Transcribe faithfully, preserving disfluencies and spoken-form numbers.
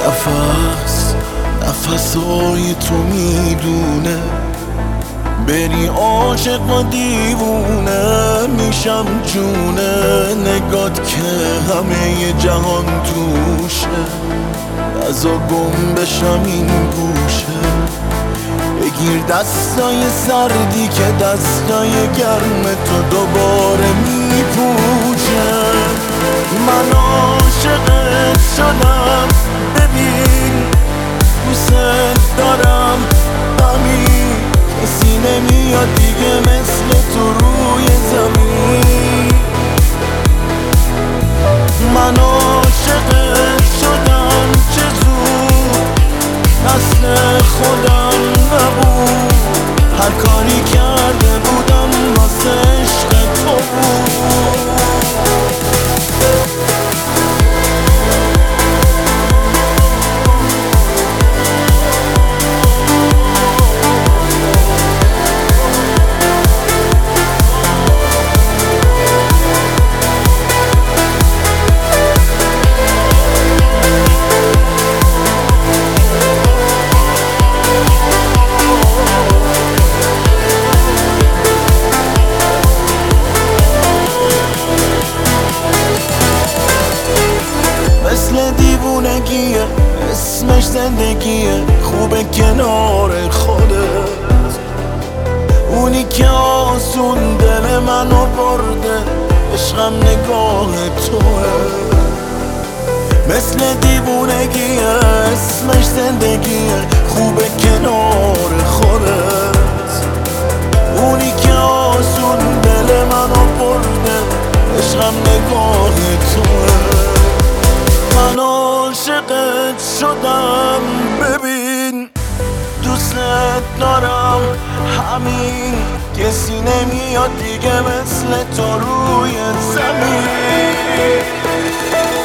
نفس نفسای تو میدونه بری عاشق و دیوونه میشم جونه نگات که همه جهان توشه ازا گم بشم این گوشه بگیر دستای سردی که دستای گرم تو دوباره میپوشه من عاشقت شدم ببین دوست دارم همین کسی نمیاد دیگه مثل تو روی زمین من عاشقت شدم چه زود مثل خودم نبود هر کاری کرده بودم واسه عشق تو بود مثل دیوونگیه اسمش زندگیه خوبه کنار خودت اونی که آسون دل منو برده عشقم نگاه توه مثل دیوونگیه اسمش زندگیه خوبه کنار خودت اونی که آسون دل منو برده عشقم نگاه توه من عاشقت شدم ببین دوست دارم همین کسی نمیاد دیگه مثل تو روی زمین